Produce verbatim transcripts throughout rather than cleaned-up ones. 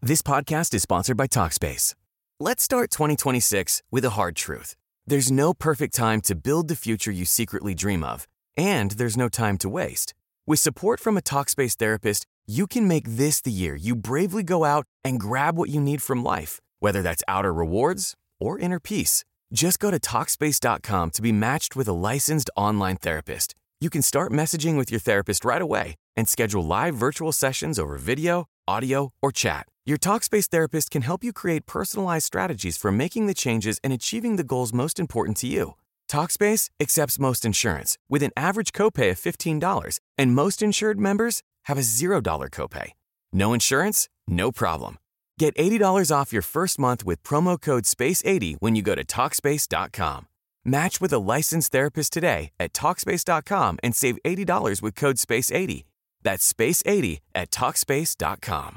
This podcast is sponsored by Talkspace. Let's start twenty twenty-six with a hard truth. There's no perfect time to build the future you secretly dream of, and there's no time to waste. With support from a Talkspace therapist, you can make this the year you bravely go out and grab what you need from life, whether that's outer rewards or inner peace. Just go to Talkspace dot com to be matched with a licensed online therapist. You can start messaging with your therapist right away and schedule live virtual sessions over video, audio, or chat. Your Talkspace therapist can help you create personalized strategies for making the changes and achieving the goals most important to you. Talkspace accepts most insurance with an average copay of fifteen dollars, and most insured members have a zero dollars copay. No insurance? No problem. Get eighty dollars off your first month with promo code space eighty when you go to Talkspace dot com. Match with a licensed therapist today at Talkspace dot com and save eighty dollars with code space eighty. That's space eighty at Talkspace dot com.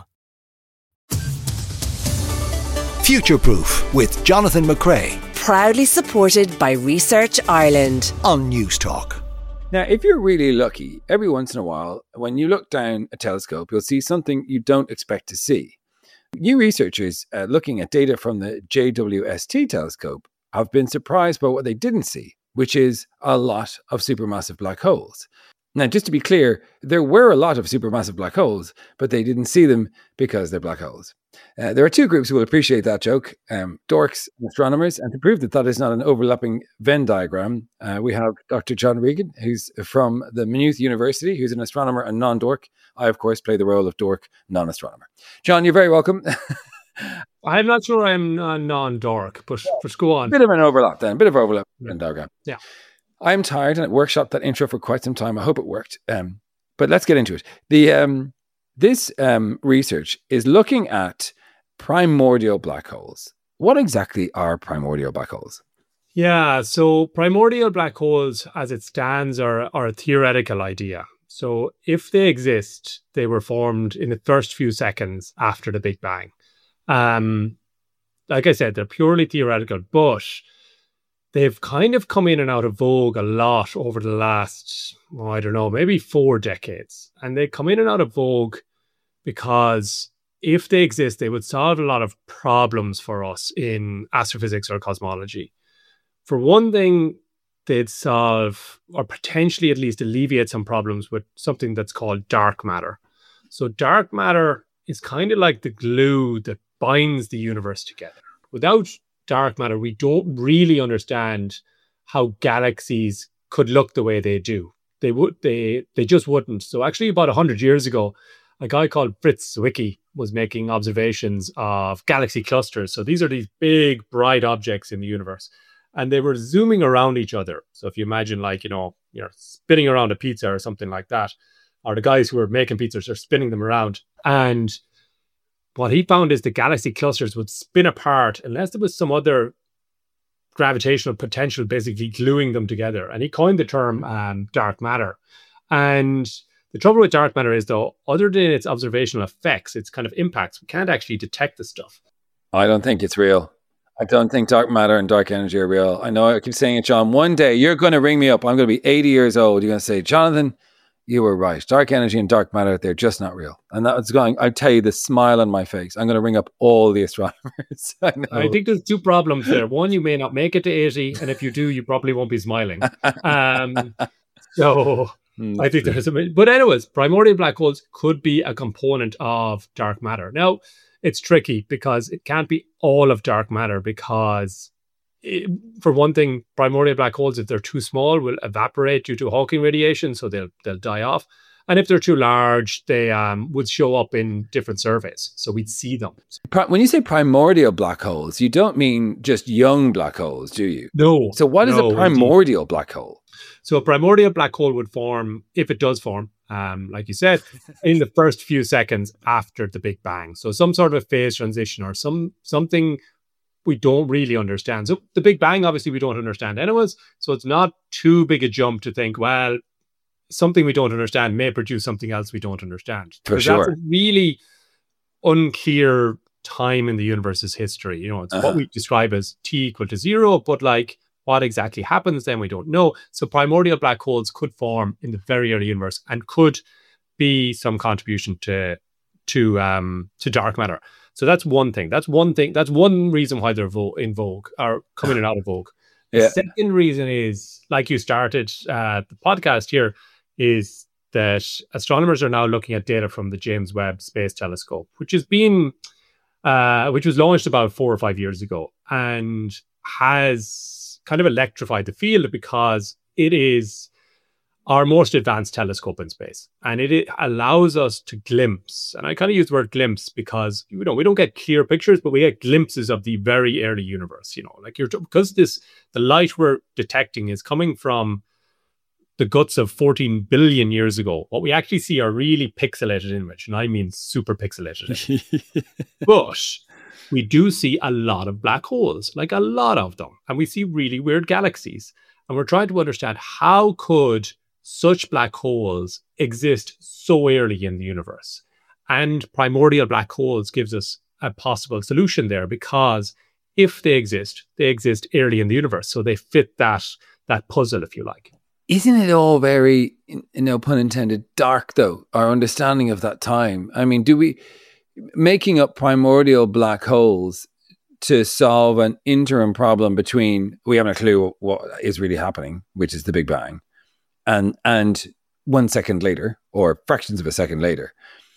Future Proof with Jonathan McCrea. Proudly supported by Research Ireland on News Talk. Now, if you're really lucky, every once in a while, when you look down a telescope, you'll see something you don't expect to see. New researchers uh, looking at data from the J W S T telescope have been surprised by what they didn't see, which is a lot of supermassive black holes. Now, just to be clear, there were a lot of supermassive black holes, but they didn't see them because they're black holes. Uh, there are two groups who will appreciate that joke, um, dorks and astronomers. And to prove that that is not an overlapping Venn diagram, uh, we have Doctor John Regan, who's from the Maynooth University, who's an astronomer and non-dork. I, of course, play the role of dork, non-astronomer. John, you're very welcome. I'm not sure I'm a non-dork, but, but go on. A bit of an overlap then, a bit of overlap in Venn diagram. Yeah. I'm tired and I workshopped that intro for quite some time. I hope it worked. Um, but let's get into it. The um, This um, research is looking at primordial black holes. What exactly are primordial black holes? Yeah, so primordial black holes, as it stands, are, are a theoretical idea. So if they exist, they were formed in the first few seconds after the Big Bang. Um, like I said, they're purely theoretical, but they've kind of come in and out of vogue a lot over the last, oh, I don't know, maybe four decades. And they come in and out of vogue because if they exist, they would solve a lot of problems for us in astrophysics or cosmology. For one thing, they'd solve, or potentially at least alleviate some problems with something that's called dark matter. So dark matter is kind of like the glue that binds the universe together. Without dark matter, we don't really understand how galaxies could look the way they do. They would, they, they just wouldn't. So actually about one hundred years ago, a guy called Fritz Zwicky was making observations of galaxy clusters. So these are these big, bright objects in the universe. And they were zooming around each other. So if you imagine like, you know, you're spinning around a pizza or something like that, or the guys who were making pizzas are spinning them around. And what he found is the galaxy clusters would spin apart unless there was some other gravitational potential basically gluing them together. And he coined the term um, dark matter. And the trouble with dark matter is, though, other than its observational effects, its kind of impacts, we can't actually detect the stuff. I don't think it's real. I don't think dark matter and dark energy are real. I know I keep saying it, John. One day you're going to ring me up. I'm going to be eighty years old. You're going to say, Jonathan, you were right. Dark energy and dark matter, they're just not real. And that's going, I tell you, the smile on my face. I'm going to ring up all the astronomers. I know. I think there's two problems there. One, you may not make it to eighty. And if you do, you probably won't be smiling. Um, so mm, I think there's a... But anyways, primordial black holes could be a component of dark matter. Now, it's tricky because it can't be all of dark matter because, it, for one thing, primordial black holes, if they're too small, will evaporate due to Hawking radiation, so they'll they'll die off. And if they're too large, they um, would show up in different surveys, so we'd see them. When you say primordial black holes, you don't mean just young black holes, do you? No. So what is no, a primordial indeed. black hole? So a primordial black hole would form, if it does form, um, like you said, in the first few seconds after the Big Bang. So some sort of a phase transition or some something we don't really understand. So the Big Bang, obviously, we don't understand anyways. So it's not too big a jump to think, well, something we don't understand may produce something else we don't understand. For sure. That's a really unclear time in the universe's history. You know, it's uh-huh. what we describe as T equal to zero, but like what exactly happens then we don't know. So primordial black holes could form in the very early universe and could be some contribution to to um, to dark matter. So that's one thing. That's one thing. That's one reason why they're vo- in vogue or coming in out of vogue. The Yeah. second reason is, like you started uh, the podcast here, is that astronomers are now looking at data from the James Webb Space Telescope, which has been, uh, which was launched about four or five years ago, and has kind of electrified the field because it is our most advanced telescope in space, and it, it allows us to glimpse. And I kind of use the word glimpse because, you know, we don't get clear pictures, but we get glimpses of the very early universe. You know, like you're because this the light we're detecting is coming from the guts of fourteen billion years ago. What we actually see are really pixelated image, and I mean super pixelated. But we do see a lot of black holes, like a lot of them, and we see really weird galaxies. And we're trying to understand how could such black holes exist so early in the universe. And primordial black holes gives us a possible solution there, because if they exist, they exist early in the universe. So they fit that that puzzle, if you like. Isn't it all very, no pun intended, dark though? Our understanding of that time. I mean, do we, making up primordial black holes to solve an interim problem between, we haven't a clue what is really happening, which is the Big Bang, and and one second later, or fractions of a second later.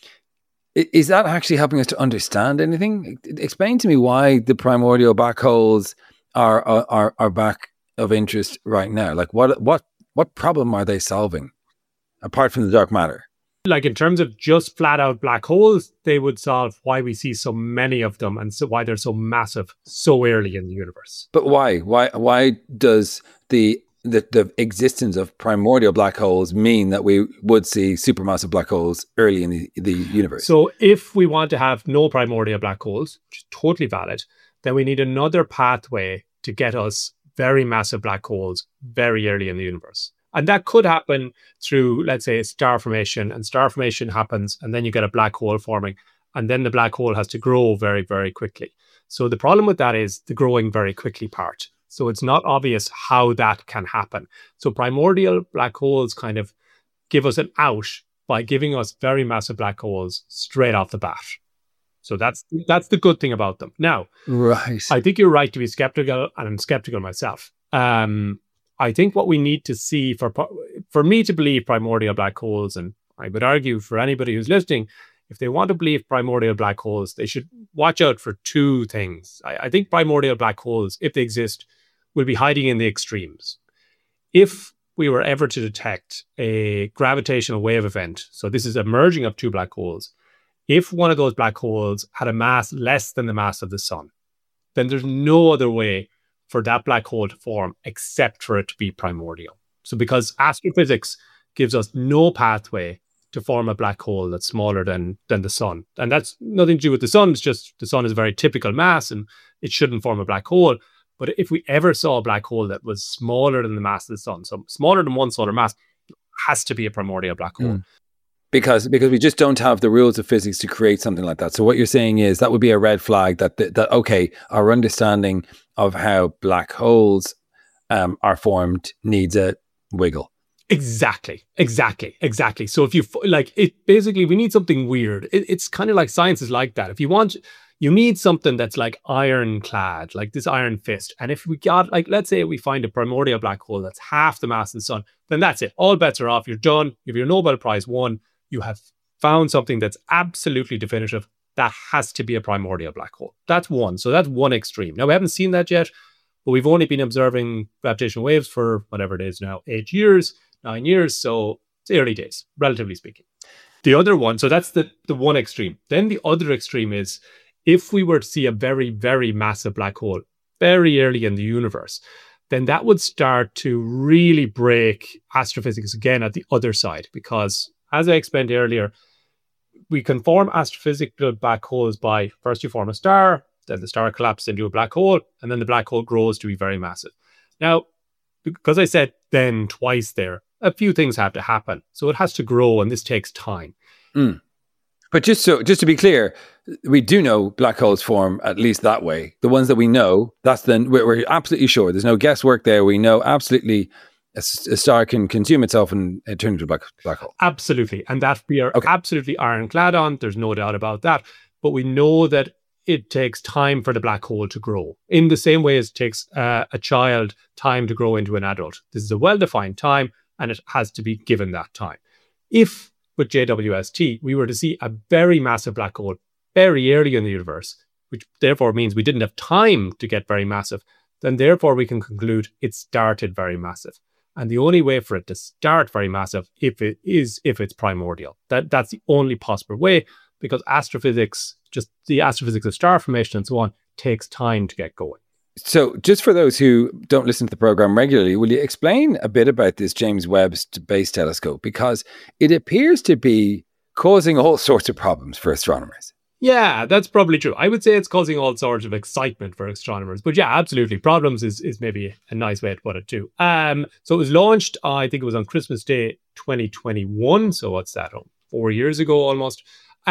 Is that actually helping us to understand anything? Explain to me why the primordial black holes are are are back of interest right now. Like what what what problem are they solving apart from the dark matter? Like in terms of just flat out black holes, they would solve why we see so many of them and so why they're so massive so early in the universe. But why? Why why does the The, the existence of primordial black holes mean that we would see supermassive black holes early in the, the universe? So if we want to have no primordial black holes, which is totally valid, then we need another pathway to get us very massive black holes very early in the universe. And that could happen through, let's say, star formation. And star formation happens, and then you get a black hole forming. And then the black hole has to grow very, very quickly. So the problem with that is the growing very quickly part. So it's not obvious how that can happen. So primordial black holes kind of give us an out by giving us very massive black holes straight off the bat. So that's that's the good thing about them. Now, right. I think you're right to be skeptical, and I'm skeptical myself. Um, I think what we need to see for for me to believe primordial black holes, and I would argue for anybody who's listening, if they want to believe primordial black holes, they should watch out for two things. I, I think primordial black holes, if they exist, will be hiding in the extremes. If we were ever to detect a gravitational wave event, so this is a merging of two black holes, if one of those black holes had a mass less than the mass of the sun, then there's no other way for that black hole to form except for it to be primordial. So because astrophysics gives us no pathway to form a black hole that's smaller than, than the sun. And that's nothing to do with the sun. It's just the sun is a very typical mass and it shouldn't form a black hole. But if we ever saw a black hole that was smaller than the mass of the sun, so smaller than one solar mass, it has to be a primordial black hole. Mm. Because because we just don't have the rules of physics to create something like that. So what you're saying is that would be a red flag that, that, that okay, our understanding of how black holes um, are formed needs a wiggle. Exactly, exactly, exactly. So if you, like, it basically, we need something weird. It, it's kind of like science is like that. If you want... You need something that's like ironclad, like this iron fist. And if we got, like, let's say we find a primordial black hole that's half the mass of the sun, then that's it. All bets are off. You're done. You have your Nobel Prize won. You have found something that's absolutely definitive. That has to be a primordial black hole. That's one. So that's one extreme. Now, we haven't seen that yet, but we've only been observing gravitational waves for whatever it is now, eight years, nine years. So it's early days, relatively speaking. The other one, so that's the, the one extreme. Then the other extreme is, if we were to see a very, very massive black hole very early in the universe, then that would start to really break astrophysics again at the other side. Because as I explained earlier, we can form astrophysical black holes by first you form a star, then the star collapses into a black hole, and then the black hole grows to be very massive. Now, because I said then twice there, a few things have to happen. So it has to grow, and this takes time. Mm. But just so, just to be clear, we do know black holes form at least that way. The ones that we know, that's then we're, we're absolutely sure. There's no guesswork there. We know absolutely a, a star can consume itself and uh, turn into a black, black hole. Absolutely. And that we are Okay. absolutely ironclad on. There's no doubt about that. But we know that it takes time for the black hole to grow in the same way as it takes uh, a child time to grow into an adult. This is a well-defined time, and it has to be given that time. If with J W S T, we were to see a very massive black hole very early in the universe, which therefore means we didn't have time to get very massive, then therefore we can conclude it started very massive. And the only way for it to start very massive if it is if it's primordial. That that's the only possible way, because astrophysics, just the astrophysics of star formation and so on, takes time to get going. So just for those who don't listen to the program regularly, will you explain a bit about this James Webb Space Telescope? Because it appears to be causing all sorts of problems for astronomers. Yeah, that's probably true. I would say it's causing all sorts of excitement for astronomers. But yeah, absolutely. Problems is, is maybe a nice way to put it too. Um, so it was launched, uh, I think it was on Christmas Day twenty twenty-one. So what's that? Oh, four years ago almost.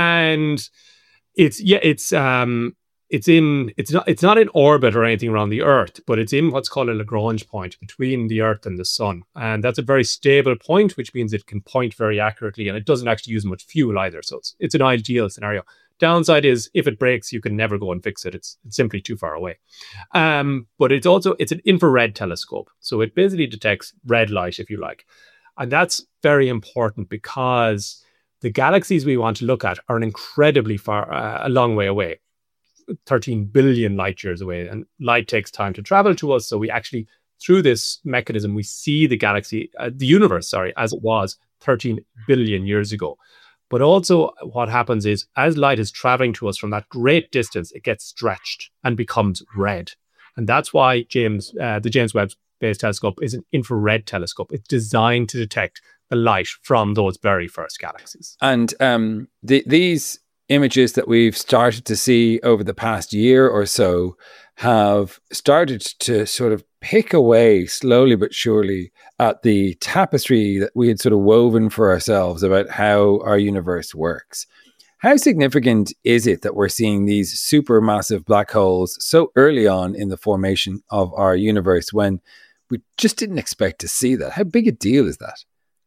And it's, yeah, it's um, it's in, it's not, it's not in orbit or anything around the Earth, but it's in what's called a Lagrange point between the Earth and the Sun. And that's a very stable point, which means it can point very accurately, and it doesn't actually use much fuel either. So it's, it's an ideal scenario. Downside is if it breaks, you can never go and fix it. It's, it's simply too far away. Um, but it's also, it's an infrared telescope. So it basically detects red light, if you like. And that's very important because the galaxies we want to look at are an incredibly far, uh, a long way away, thirteen billion light years away. And light takes time to travel to us. So we actually, through this mechanism, we see the galaxy, uh, the universe, sorry, as it was thirteen billion years ago. But also what happens is as light is traveling to us from that great distance, it gets stretched and becomes red. And that's why James, uh, the James Webb Space Telescope is an infrared telescope. It's designed to detect the light from those very first galaxies. And um, the, these images that we've started to see over the past year or so have started to sort of pick away slowly but surely at the tapestry that we had sort of woven for ourselves about how our universe works. How significant is it that we're seeing these supermassive black holes so early on in the formation of our universe when we just didn't expect to see that? How big a deal is that?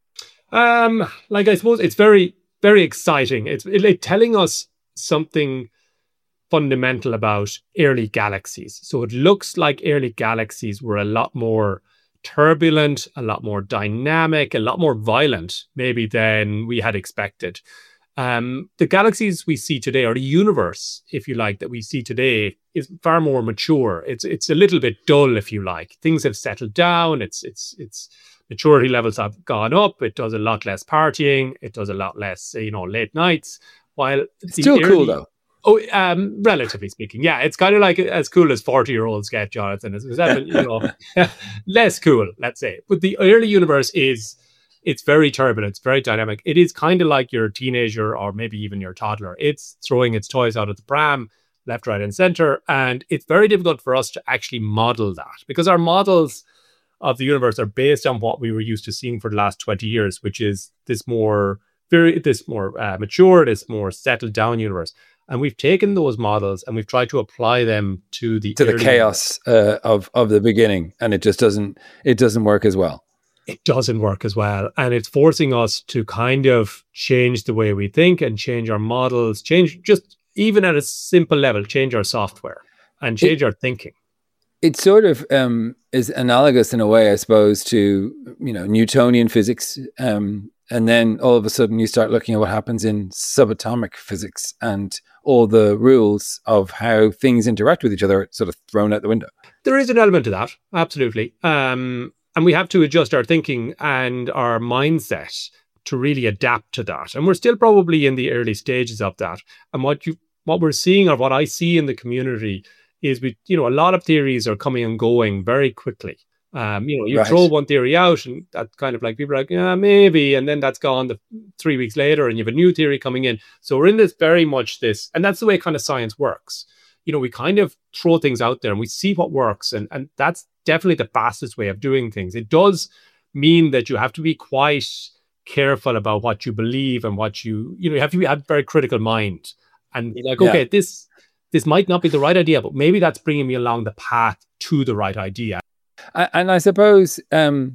Um, like, I suppose it's very, very exciting. It's it, like telling us something fundamental about early galaxies. So it looks like early galaxies were a lot more turbulent, a lot more dynamic, a lot more violent, maybe than we had expected. Um, the galaxies we see today, or the universe, if you like, that we see today, is far more mature. It's it's a little bit dull, if you like. Things have settled down. It's it's it's maturity levels have gone up. It does a lot less partying. It does a lot less, you know, late nights. While it's still early, cool though. Oh, um, relatively speaking, yeah, it's kind of like as cool as forty-year-olds get, Jonathan. It's, it's you know, less cool, let's say. But the early universe is, it's very turbulent, it's very dynamic. It is kind of like your teenager or maybe even your toddler. It's throwing its toys out of the pram, left, right, and center, and it's very difficult for us to actually model that because our models of the universe are based on what we were used to seeing for the last twenty years, which is this more very, this more uh, mature, this more settled down universe. And we've taken those models and we've tried to apply them to the to the chaos uh, of of the beginning, and it just doesn't it doesn't work as well. It doesn't work as well, and it's forcing us to kind of change the way we think and change our models, change just even at a simple level, change our software and change it, our thinking. It sort of um, is analogous in a way, I suppose, to you know Newtonian physics. Um, And then all of a sudden you start looking at what happens in subatomic physics and all the rules of how things interact with each other are sort of thrown out the window. There is an element to that, absolutely. Um, and we have to adjust our thinking and our mindset to really adapt to that. And we're still probably in the early stages of that. And what you, what we're seeing, or what I see in the community, is we, you know, a lot of theories are coming and going very quickly. Um, you know, you right. throw one theory out and that's kind of like people are like, yeah, maybe. And then that's gone the three weeks later and you have a new theory coming in. So we're in this very much this, and that's the way kind of science works. You know, we kind of throw things out there and we see what works. And, and that's definitely the fastest way of doing things. It does mean that you have to be quite careful about what you believe and what you, you know, you have to be, have a very critical mind and be like, yeah. okay, this, this might not be the right idea, but maybe that's bringing me along the path to the right idea. And I suppose um,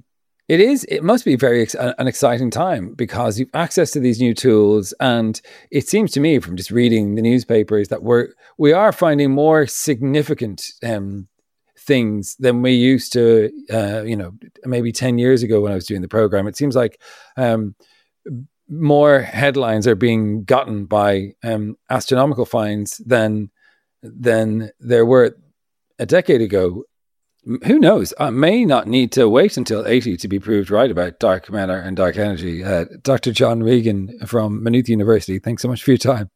It is. It must be very ex- an exciting time because you've access to these new tools, and it seems to me from just reading the newspapers that we're we are finding more significant um, things than we used to. Uh, you know, maybe ten years ago when I was doing the program, it seems like um, more headlines are being gotten by um, astronomical finds than than there were a decade ago. Who knows? I may not need to wait until eighty to be proved right about dark matter and dark energy. Uh, Doctor John Regan from Maynooth University, thanks so much for your time.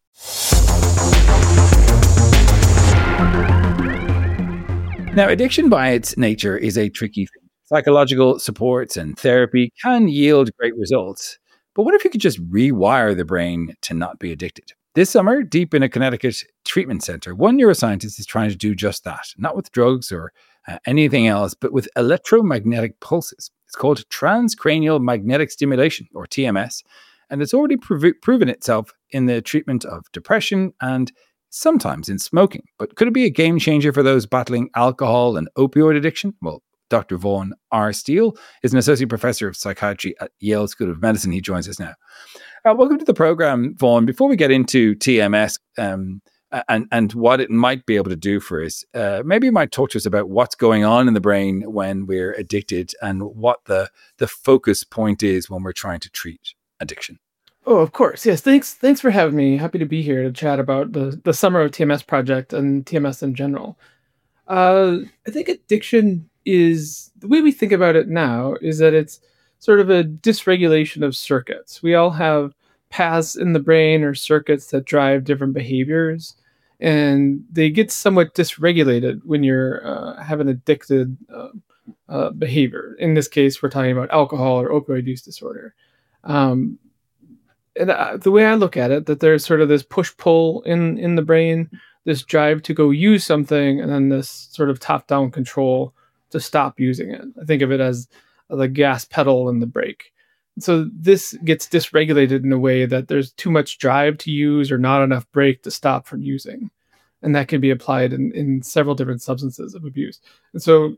Now, addiction by its nature is a tricky thing. Psychological supports and therapy can yield great results. But what if you could just rewire the brain to not be addicted? This summer, deep in a Connecticut treatment center, one neuroscientist is trying to do just that, not with drugs or uh, anything else, but with electromagnetic pulses. It's called transcranial magnetic stimulation, or T M S, and it's already prov- proven itself in the treatment of depression and sometimes in smoking. But could it be a game changer for those battling alcohol and opioid addiction? Well, Doctor Vaughan R. Steele is an associate professor of psychiatry at Yale School of Medicine. He joins us now. Uh, welcome to the program, Vaughan. Before we get into T M S um, and, and what it might be able to do for us, uh, maybe you might talk to us about what's going on in the brain when we're addicted and what the, the focus point is when we're trying to treat addiction. Oh, of course. Yes. Thanks. Thanks for having me. Happy to be here to chat about the, the Summer of T M S project and T M S in general. Uh, I think addiction is, the way we think about it now is that it's sort of a dysregulation of circuits. We all have paths in the brain or circuits that drive different behaviors, and they get somewhat dysregulated when you're uh, have an addicted uh, uh, behavior. In this case, we're talking about alcohol or opioid use disorder. Um, and uh, the way I look at it, that there's sort of this push-pull in, in the brain, this drive to go use something, and then this sort of top-down control to stop using it. I think of it as the gas pedal and the brake. So this gets dysregulated in a way that there's too much drive to use or not enough brake to stop from using. And that can be applied in, in several different substances of abuse. And so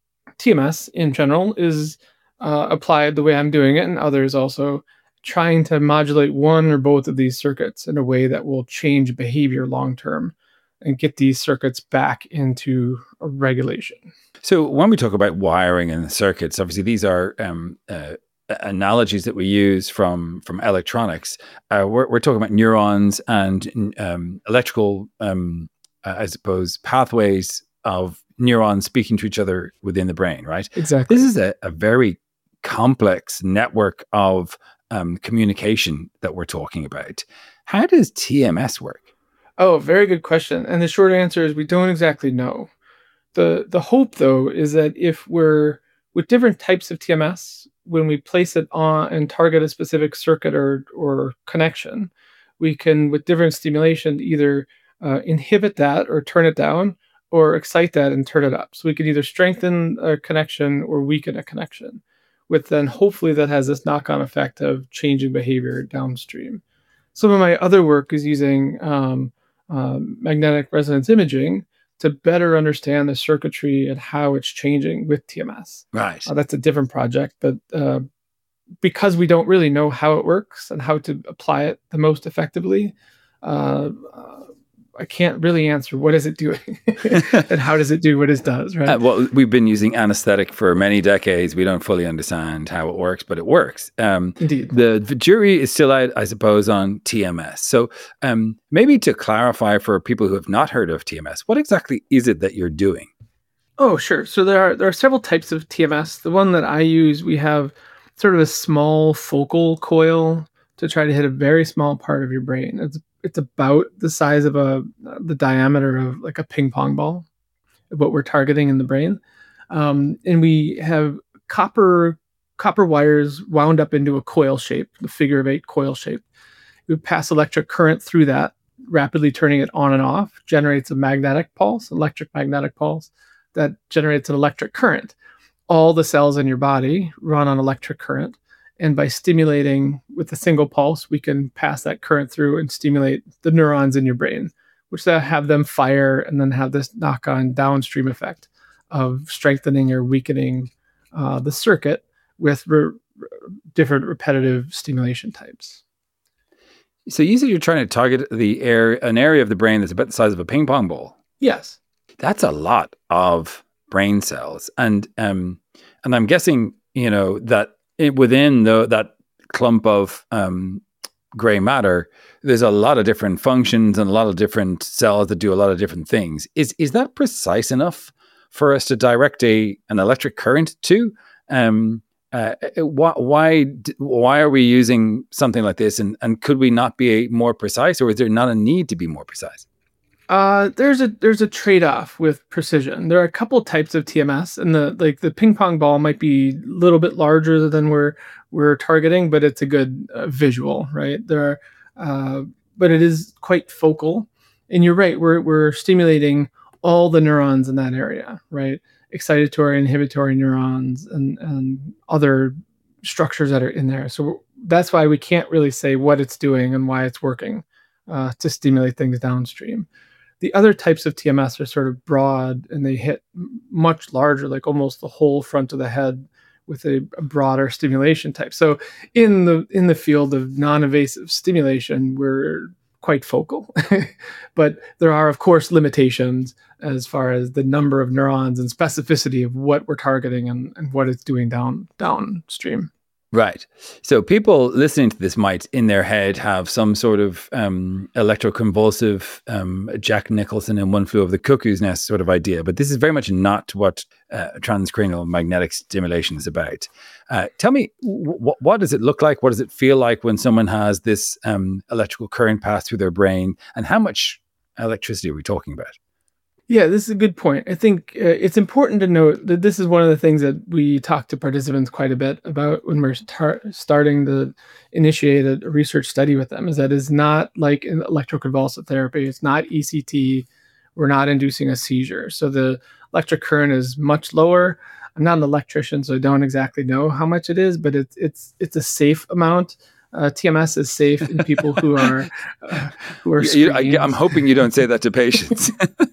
T M S in general is uh, applied the way I'm doing it, and others also, trying to modulate one or both of these circuits in a way that will change behavior long-term and get these circuits back into a regulation. So when we talk about wiring and circuits, obviously these are um, uh, analogies that we use from from electronics. Uh, we're, we're talking about neurons and um, electrical, um, uh, I suppose, pathways of neurons speaking to each other within the brain, right? Exactly. This is a, a very complex network of um, communication that we're talking about. How does T M S work? Oh, very good question. And the short answer is we don't exactly know. The the hope, though, is that if we're with different types of T M S, when we place it on and target a specific circuit or, or connection, we can, with different stimulation, either uh, inhibit that or turn it down, or excite that and turn it up. So we can either strengthen a connection or weaken a connection, with then hopefully that has this knock-on effect of changing behavior downstream. Some of my other work is using um, um, magnetic resonance imaging to better understand the circuitry and how it's changing with T M S. Right. Uh, that's a different project, but uh, because we don't really know how it works and how to apply it the most effectively, uh, uh, I can't really answer what is it doing and how does it do what it does, right? Uh, well, we've been using anesthetic for many decades. We don't fully understand how it works, but it works. Um, Indeed. The, the jury is still out, I suppose, on T M S. So um, maybe to clarify for people who have not heard of T M S, what exactly is it that you're doing? Oh, sure. So there are there are several types of T M S. The one that I use, we have sort of a small focal coil to try to hit a very small part of your brain. It's It's about the size of a the diameter of like a ping pong ball, what we're targeting in the brain, um, and we have copper copper wires wound up into a coil shape, the figure of eight coil shape. We pass electric current through that, rapidly turning it on and off, generates a magnetic pulse, electric magnetic pulse, that generates an electric current. All the cells in your body run on electric current. And by stimulating with a single pulse, we can pass that current through and stimulate the neurons in your brain, which then have them fire and then have this knock-on downstream effect of strengthening or weakening uh, the circuit with re- different repetitive stimulation types. So you said you're trying to target the air, an area of the brain that's about the size of a ping pong ball. Yes. That's a lot of brain cells. And um, and I'm guessing, you know, that it, within the, that clump of um, gray matter, there's a lot of different functions and a lot of different cells that do a lot of different things. Is is that precise enough for us to direct a an electric current to? Um, uh, why why why are we using something like this? And and could we not be more precise, or is there not a need to be more precise? Uh, there's a there's a trade-off with precision. There are a couple types of T M S, and the like the ping pong ball might be a little bit larger than we're we're targeting, but it's a good uh, visual, right? There are, uh, but it is quite focal. And you're right, we're we're stimulating all the neurons in that area, right? Excitatory, inhibitory neurons, and and other structures that are in there. So that's why we can't really say what it's doing and why it's working uh, to stimulate things downstream. The other types of T M S are sort of broad, and they hit much larger, like almost the whole front of the head, with a, a broader stimulation type. So in the in the field of non-invasive stimulation, we're quite focal. But there are, of course, limitations as far as the number of neurons and specificity of what we're targeting and, and what it's doing down downstream. Right. So people listening to this might, in their head, have some sort of um, electroconvulsive um, Jack Nicholson and One Flew Over the Cuckoo's Nest sort of idea. But this is very much not what uh, transcranial magnetic stimulation is about. Uh, tell me, w- what does it look like? What does it feel like when someone has this um, electrical current pass through their brain? And how much electricity are we talking about? Yeah, this is a good point. I think uh, it's important to note that this is one of the things that we talk to participants quite a bit about when we're tar- starting to initiate a research study with them, is that it's not like an electroconvulsive therapy. It's not E C T. We're not inducing a seizure. So the electric current is much lower. I'm not an electrician, so I don't exactly know how much it is, but it's it's it's a safe amount. Uh, T M S is safe in people who are uh, who are. You, I, I'm hoping you don't say that to patients.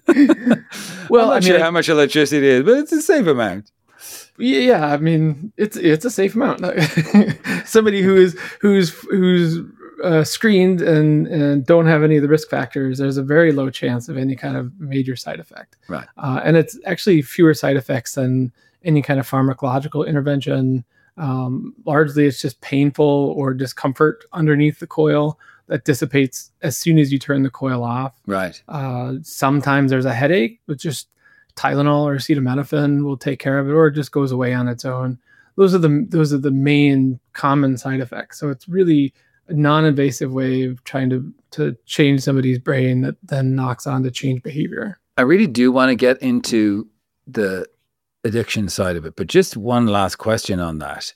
Well, I'm not I mean, sure I, how much electricity it is, but it's a safe amount. Yeah, I mean, it's it's a safe amount. Somebody who is who's who's uh, screened and and don't have any of the risk factors, there's a very low chance of any kind of major side effect. Right, uh, and it's actually fewer side effects than any kind of pharmacological intervention. Um, largely, it's just painful or discomfort underneath the coil that dissipates as soon as you turn the coil off. right. Uh, sometimes there's a headache, but just Tylenol or acetaminophen will take care of it, or it just goes away on its own. Those are the those are the main common side effects. So it's really a non-invasive way of trying to to change somebody's brain that then knocks on to change behavior. I really do want to get into the addiction side of it, but just one last question on that.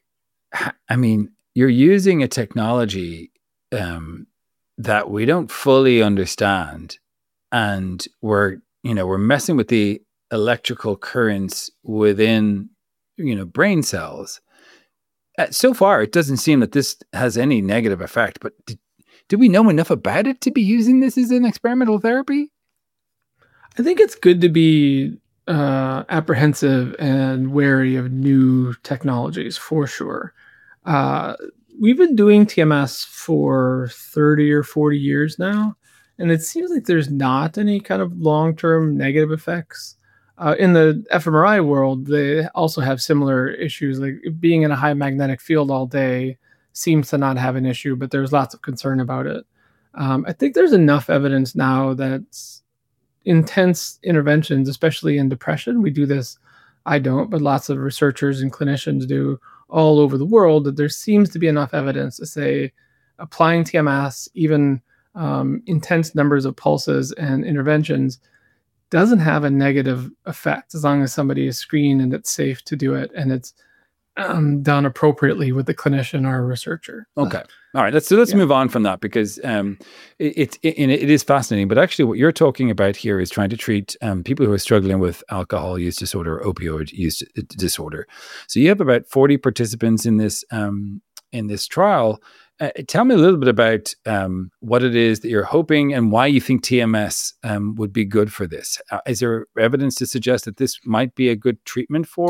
I mean, you're using a technology um, that we don't fully understand, and we're you know we're messing with the electrical currents within you know brain cells. Uh, so far, it doesn't seem that this has any negative effect. But do, do we know enough about it to be using this as an experimental therapy? I think it's good to be uh, apprehensive and wary of new technologies, for sure. Uh, we've been doing T M S for thirty or forty years now, and it seems like there's not any kind of long-term negative effects. Uh, in the fMRI world, they also have similar issues, like being in a high magnetic field all day seems to not have an issue, but there's lots of concern about it. Um, I think there's enough evidence now that intense interventions, especially in depression, we do this, I don't, but lots of researchers and clinicians do all over the world, that there seems to be enough evidence to say applying T M S, even um, intense numbers of pulses and interventions, doesn't have a negative effect as long as somebody is screened and it's safe to do it and it's um, done appropriately with the clinician or a researcher. Okay. All right. Let's so let's yeah. move on from that, because um, it, it, it, it is fascinating. But actually what you're talking about here is trying to treat um, people who are struggling with alcohol use disorder or opioid use disorder. So you have about forty participants in this um, in this trial. Uh, tell me a little bit about um, what it is that you're hoping and why you think T M S um, would be good for this. Uh, is there evidence to suggest that this might be a good treatment for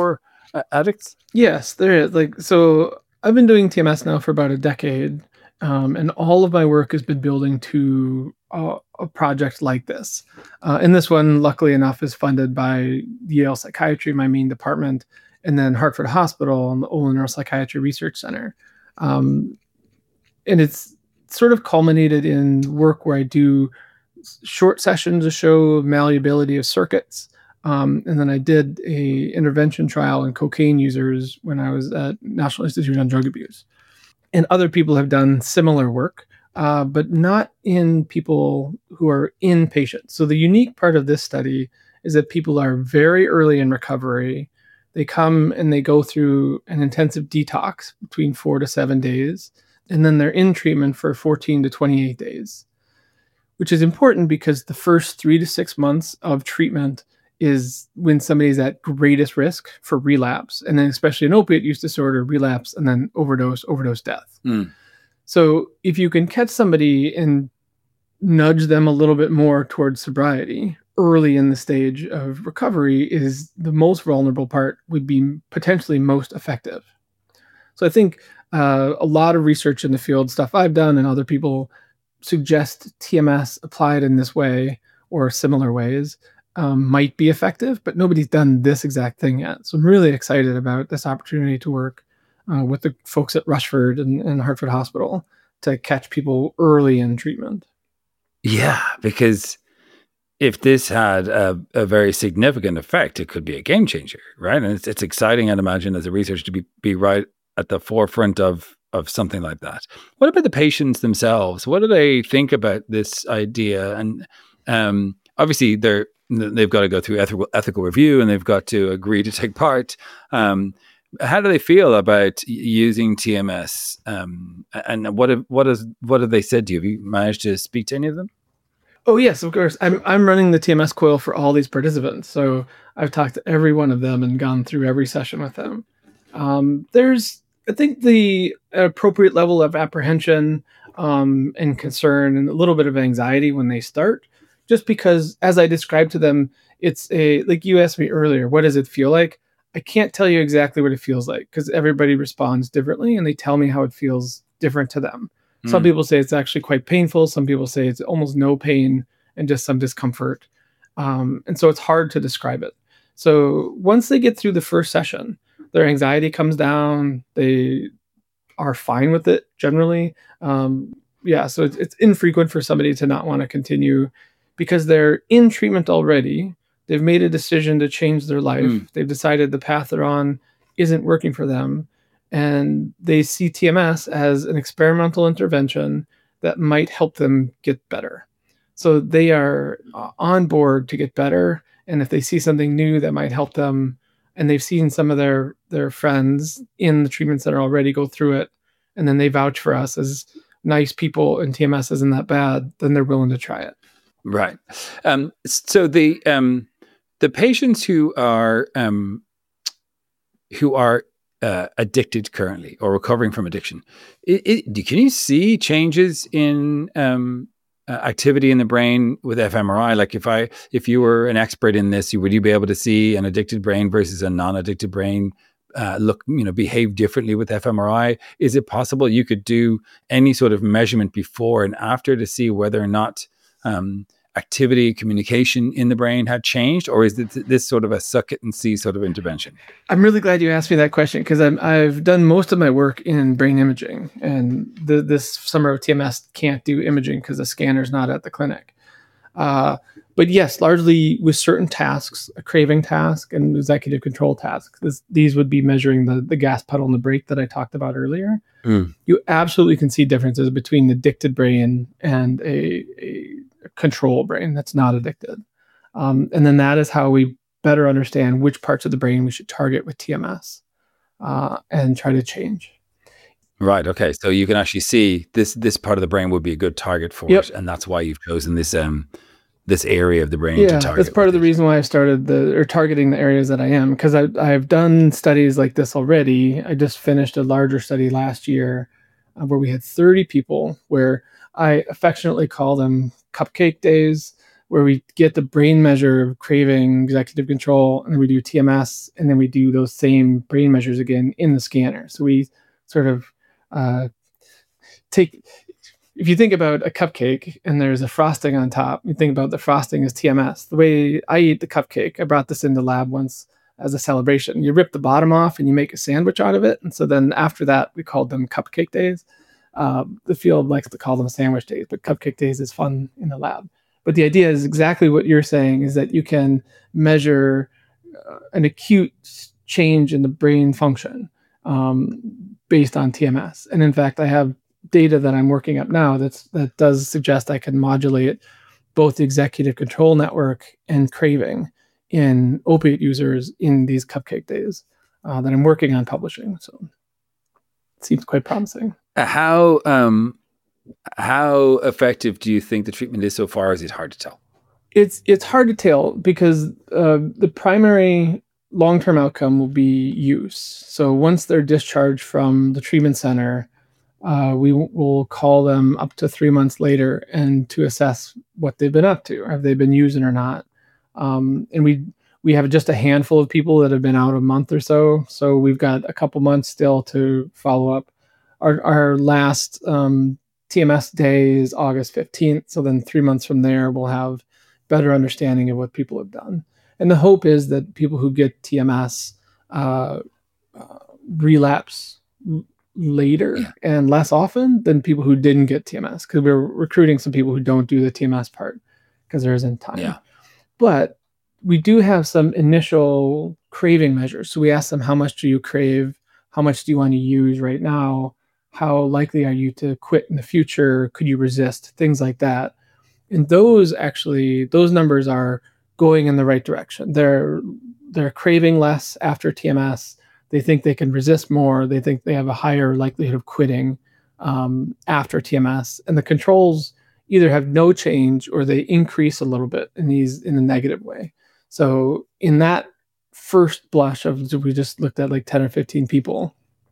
uh, addicts? Yes, there is. Like, so I've been doing T M S now for about a decade, um, and all of my work has been building to uh, a project like this. Uh, and this one, luckily enough, is funded by Yale Psychiatry, my main department, and then Hartford Hospital and the Olin Neuropsychiatry Research Center. Um, and it's sort of culminated in work where I do short sessions to show malleability of circuits. Um, and then I did a intervention trial in cocaine users when I was at National Institute on Drug Abuse. And other people have done similar work, uh, but not in people who are inpatients. So the unique part of this study is that people are very early in recovery. They come and they go through an intensive detox between four to seven days, and then they're in treatment for fourteen to twenty-eight days, which is important because the first three to six months of treatment is when somebody's at greatest risk for relapse, and then especially an opiate use disorder, relapse, and then overdose, overdose death. Mm. So if you can catch somebody and nudge them a little bit more towards sobriety early in the stage of recovery, is the most vulnerable part, would be potentially most effective. So I think uh, a lot of research in the field, stuff I've done and other people, suggest T M S applied in this way or similar ways um, might be effective, but nobody's done this exact thing yet. So I'm really excited about this opportunity to work uh, with the folks at Rushford and, and Hartford Hospital to catch people early in treatment. Yeah, because if this had a, a very significant effect, it could be a game changer, right? And it's, it's exciting, I'd imagine, as a researcher to be, be right at the forefront of, of something like that. What about the patients themselves? What do they think about this idea? And um, obviously, they're they've got to go through ethical ethical review, and they've got to agree to take part. Um, how do they feel about using T M S? Um, and what have, what has what have they said to you? Have you managed to speak to any of them? Oh yes, of course. I'm I'm running the T M S coil for all these participants, so I've talked to every one of them and gone through every session with them. Um, there's I think the appropriate level of apprehension um, and concern and a little bit of anxiety when they start, just because, as I described to them, it's a, like you asked me earlier, what does it feel like? I can't tell you exactly what it feels like because everybody responds differently and they tell me how it feels different to them. Mm. Some people say it's actually quite painful. Some people say it's almost no pain and just some discomfort. Um, and so it's hard to describe it. So once they get through the first session, their anxiety comes down. They are fine with it generally. Um, yeah, so it's, it's infrequent for somebody to not want to continue because they're in treatment already. They've made a decision to change their life. Mm. They've decided the path they're on isn't working for them. And they see T M S as an experimental intervention that might help them get better. So they are on board to get better. And if they see something new that might help them, and they've seen some of their, their friends in the treatment center already go through it, and then they vouch for us as nice people and T M S isn't that bad, then they're willing to try it. Right. Um, so the um, the patients who are um, who are uh, addicted currently or recovering from addiction, it, it, can you see changes in um, uh, activity in the brain with fMRI? Like if I if you were an expert in this, would you be able to see an addicted brain versus a non-addicted brain uh, look, you know, behave differently with fMRI? Is it possible you could do any sort of measurement before and after to see whether or not um, activity, communication in the brain had changed, or is it this sort of a suck it and see sort of intervention? I'm really glad you asked me that question because I've done most of my work in brain imaging, and the, this summer of T M S can't do imaging because the scanner's not at the clinic. Uh, but yes, largely with certain tasks, a craving task and executive control tasks, this, these would be measuring the, the gas pedal and the brake that I talked about earlier. Mm. You absolutely can see differences between the addicted brain and a, a control brain that's not addicted. Um, and then that is how we better understand which parts of the brain we should target with T M S uh, and try to change. Right. Okay. So you can actually see this, this part of the brain would be a good target for yep. it. And that's why you've chosen this, um, this area of the brain yeah, to target. That's part of the reason why I started the, or targeting the areas that I am, because I, I've done studies like this already. I just finished a larger study last year uh, where we had thirty people where I affectionately call them cupcake days. where we get the brain measure of craving, executive control, and then we do T M S, and then we do those same brain measures again in the scanner. So we sort of uh, take, if you think about a cupcake and there's a frosting on top, you think about the frosting as T M S. The way I eat the cupcake, I brought this into lab once as a celebration. You rip the bottom off and you make a sandwich out of it. And so then after that, we called them cupcake days. Uh, the field likes to call them sandwich days, but cupcake days is fun in the lab. But the idea is exactly what you're saying, is that you can measure uh, an acute change in the brain function um, based on T M S. And in fact, I have data that I'm working up now that's, that does suggest I can modulate both the executive control network and craving in opiate users in these cupcake days uh, that I'm working on publishing. So it seems quite promising. How um, how effective do you think the treatment is so far? Or is it hard to tell? It's it's hard to tell because uh, the primary long-term outcome will be use. So once they're discharged from the treatment center, uh, we w- will call them up to three months later and to assess what they've been up to. Have they been using or not? Um, and we we have just a handful of people that have been out a month or so. So we've got a couple months still to follow up. Our our last um, T M S day is August fifteenth. So then three months from there, we'll have better understanding of what people have done. And the hope is that people who get T M S uh, uh, relapse later yeah. and less often than people who didn't get T M S, because we're recruiting some people who don't do the T M S part because there isn't time. Yeah. But we do have some initial craving measures. So we ask them, how much do you crave? How much do you want to use right now? How likely are you to quit in the future? Could you resist? Things like that. And those actually, those numbers are going in the right direction. They're they're craving less after T M S. They think they can resist more. They think they have a higher likelihood of quitting um, after T M S. And the controls either have no change or they increase a little bit in these in a negative way. So in that first blush of, we just looked at like ten or fifteen people,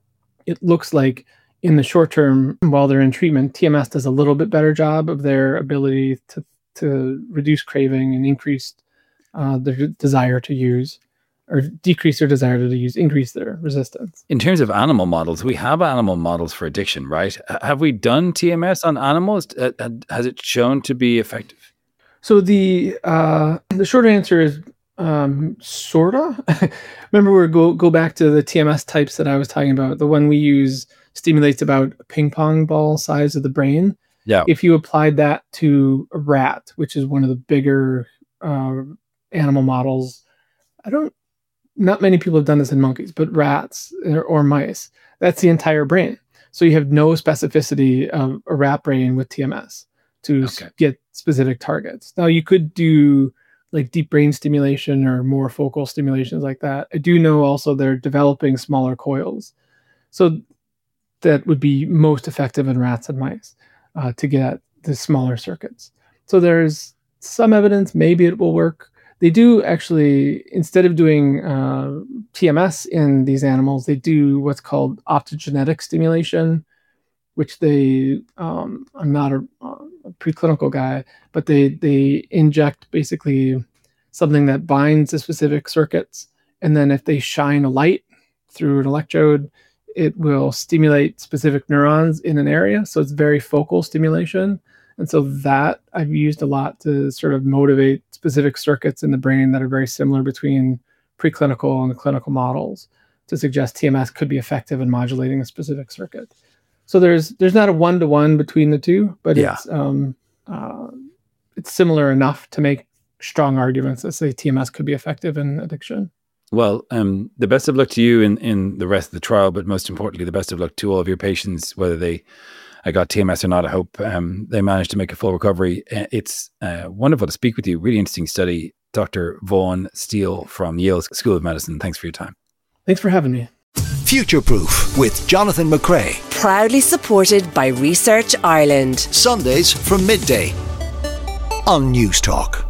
it looks like in the short term, while they're in treatment, T M S does a little bit better job of their ability to, to reduce craving and increase uh, their desire to use, or decrease their desire to use, increase their resistance. In terms of animal models, we have animal models for addiction, right? Have we done T M S on animals? Uh, has it shown to be effective? So the uh, the short answer is um, sorta. Remember, we go go back to the T M S types that I was talking about. The one we use stimulates about a ping pong ball size of the brain. Yeah. If you applied that to a rat, which is one of the bigger uh, animal models, I don't. Not many people have done this in monkeys, but rats or, or mice. That's the entire brain. So you have no specificity of a rat brain with T M S to okay. get specific targets. Now you could do like deep brain stimulation or more focal stimulations like that. I do know also they're developing smaller coils. So that would be most effective in rats and mice uh, to get the smaller circuits. So there's some evidence, maybe it will work. They do actually, instead of doing uh, T M S in these animals, they do what's called optogenetic stimulation, which they, um, I'm not a, a preclinical guy, but they, they inject basically something that binds to specific circuits. And then if they shine a light through an electrode, it will stimulate specific neurons in an area. So it's very focal stimulation. And so that I've used a lot to sort of motivate specific circuits in the brain that are very similar between preclinical and clinical models to suggest T M S could be effective in modulating a specific circuit. So there's there's not a one-to-one between the two, but yeah. it's um, uh, it's similar enough to make strong arguments that say T M S could be effective in addiction. Well, um, the best of luck to you in, in the rest of the trial, but most importantly, the best of luck to all of your patients, whether they I got T M S or not. I hope um, they managed to make a full recovery. It's uh, wonderful to speak with you. Really interesting study. Doctor Vaughan Steele from Yale School of Medicine. Thanks for your time. Thanks for having me. Future Proof with Jonathan McCrea. Proudly supported by Research Ireland. Sundays from midday on News Talk.